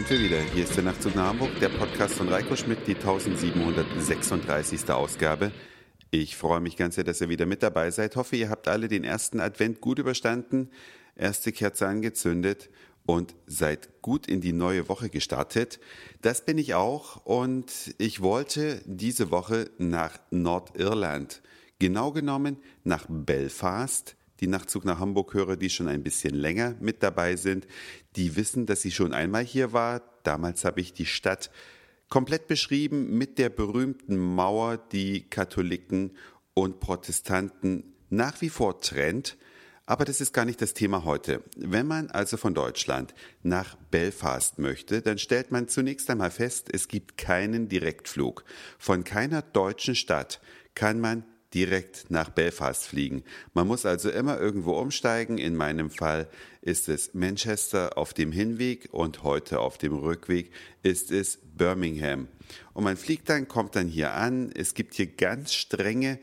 sind wir wieder. Hier ist der Nachtzug nach Hamburg, der Podcast von Reiko Schmidt, die 1736. Ausgabe. Ich freue mich ganz sehr, dass ihr wieder mit dabei seid. Hoffe, ihr habt alle den ersten Advent gut überstanden, erste Kerze angezündet und seid gut in die neue Woche gestartet. Das bin ich auch und ich wollte diese Woche nach Nordirland. Genau genommen nach Belfast. Die Nachtzug nach Hamburg-Hörer, die schon ein bisschen länger mit dabei sind, die wissen, dass ich schon einmal hier war. Damals habe ich die Stadt komplett beschrieben mit der berühmten Mauer, die Katholiken und Protestanten nach wie vor trennt. Aber das ist gar nicht das Thema heute. Wenn man also von Deutschland nach Belfast möchte, dann stellt man zunächst einmal fest, es gibt keinen Direktflug. Von keiner deutschen Stadt kann man direkt nach Belfast fliegen. Man muss also immer irgendwo umsteigen. In meinem Fall ist es Manchester auf dem Hinweg und heute auf dem Rückweg ist es Birmingham. Und man fliegt dann, kommt dann hier an. Es gibt hier ganz strenge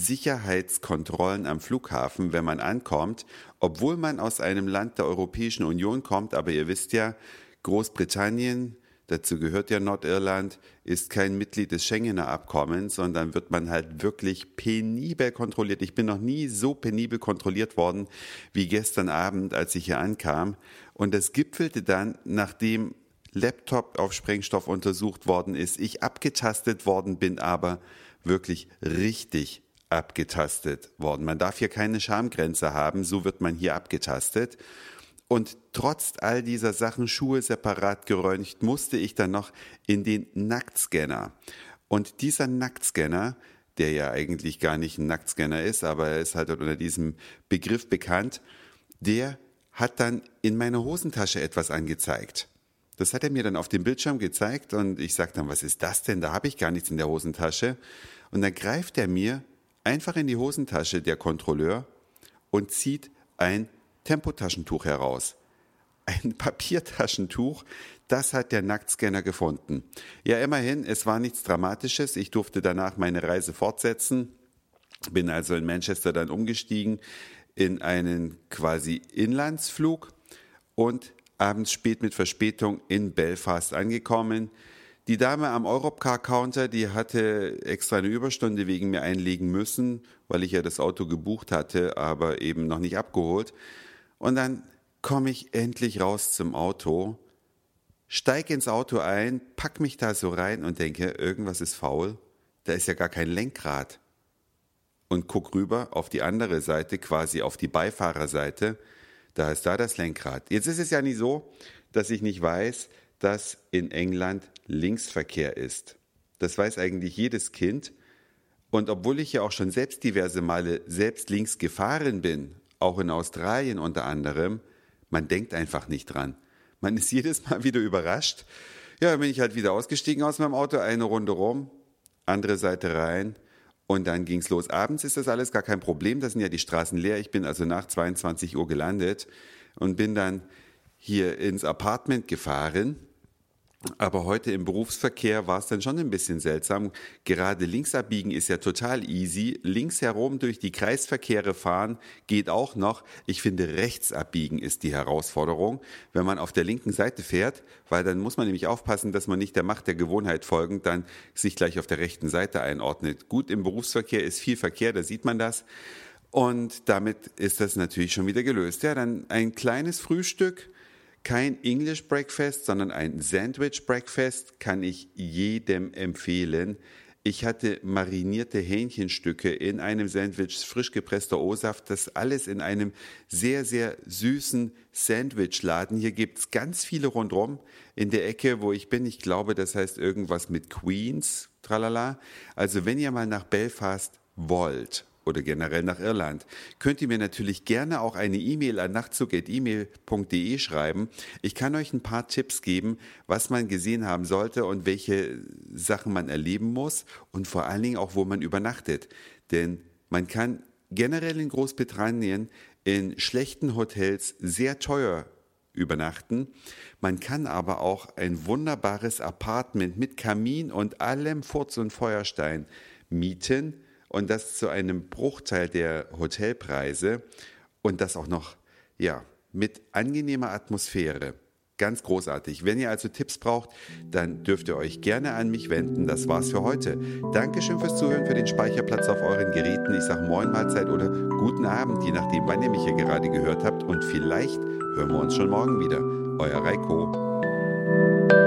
Sicherheitskontrollen am Flughafen, wenn man ankommt, obwohl man aus einem Land der Europäischen Union kommt. Aber ihr wisst ja, Großbritannien, dazu gehört ja Nordirland, ist kein Mitglied des Schengener Abkommens, sondern wird man halt wirklich penibel kontrolliert. Ich bin noch nie so penibel kontrolliert worden wie gestern Abend, als ich hier ankam. Und das gipfelte dann, nachdem Laptop auf Sprengstoff untersucht worden ist, ich abgetastet worden bin, aber wirklich richtig abgetastet worden. Man darf hier keine Schamgrenze haben, so wird man hier abgetastet. Und trotz all dieser Sachen, Schuhe separat geröntgt, musste ich dann noch in den Nacktscanner. Und dieser Nacktscanner, der ja eigentlich gar nicht ein Nacktscanner ist, aber er ist halt unter diesem Begriff bekannt, der hat dann in meiner Hosentasche etwas angezeigt. Das hat er mir dann auf dem Bildschirm gezeigt und ich sagte dann, was ist das denn? Da habe ich gar nichts in der Hosentasche. Und dann greift er mir einfach in die Hosentasche, der Kontrolleur, und zieht ein Tempotaschentuch heraus. Ein Papiertaschentuch, das hat der Nacktscanner gefunden. Ja, immerhin, es war nichts Dramatisches. Ich durfte danach meine Reise fortsetzen, bin also in Manchester dann umgestiegen in einen quasi Inlandsflug und abends spät mit Verspätung in Belfast angekommen. Die Dame am Europcar-Counter, die hatte extra eine Überstunde wegen mir einlegen müssen, weil ich ja das Auto gebucht hatte, aber eben noch nicht abgeholt. Und dann komme ich endlich raus zum Auto, steige ins Auto ein, pack mich da so rein und denke, irgendwas ist faul. Da ist ja gar kein Lenkrad. Und guck rüber auf die andere Seite, quasi auf die Beifahrerseite. Da ist da das Lenkrad. Jetzt ist es ja nicht so, dass ich nicht weiß, dass in England Linksverkehr ist. Das weiß eigentlich jedes Kind. Und obwohl ich ja auch schon selbst diverse Male selbst links gefahren bin, auch in Australien unter anderem, man denkt einfach nicht dran. Man ist jedes Mal wieder überrascht. Ja, dann bin ich halt wieder ausgestiegen aus meinem Auto, eine Runde rum, andere Seite rein und dann ging's los. Abends ist das alles gar kein Problem, da sind ja die Straßen leer. Ich bin also nach 22 Uhr gelandet und bin dann hier ins Apartment gefahren. Aber heute im Berufsverkehr war es dann schon ein bisschen seltsam. Gerade links abbiegen ist ja total easy. Links herum durch die Kreisverkehre fahren geht auch noch. Ich finde, rechts abbiegen ist die Herausforderung, wenn man auf der linken Seite fährt, weil dann muss man nämlich aufpassen, dass man nicht der Macht der Gewohnheit folgend dann sich gleich auf der rechten Seite einordnet. Gut, im Berufsverkehr ist viel Verkehr, da sieht man das. Und damit ist das natürlich schon wieder gelöst. Ja, dann ein kleines Frühstück. Kein English Breakfast, sondern ein Sandwich Breakfast kann ich jedem empfehlen. Ich hatte marinierte Hähnchenstücke in einem Sandwich, frisch gepresster O-Saft, das alles in einem sehr, sehr süßen Sandwichladen. Hier gibt es ganz viele rundherum in der Ecke, wo ich bin. Ich glaube, das heißt irgendwas mit Queens, tralala. Also wenn ihr mal nach Belfast wollt, oder generell nach Irland, könnt ihr mir natürlich gerne auch eine E-Mail an nachtzug@email.de schreiben. Ich kann euch ein paar Tipps geben, was man gesehen haben sollte und welche Sachen man erleben muss und vor allen Dingen auch, wo man übernachtet. Denn man kann generell in Großbritannien in schlechten Hotels sehr teuer übernachten. Man kann aber auch ein wunderbares Apartment mit Kamin und allem Furz und Feuerstein mieten. Und das zu einem Bruchteil der Hotelpreise und das auch noch, ja, mit angenehmer Atmosphäre. Ganz großartig. Wenn ihr also Tipps braucht, dann dürft ihr euch gerne an mich wenden. Das war's für heute. Dankeschön fürs Zuhören, für den Speicherplatz auf euren Geräten. Ich sage Moin, Mahlzeit oder guten Abend, je nachdem, wann ihr mich hier gerade gehört habt. Und vielleicht hören wir uns schon morgen wieder. Euer Reiko.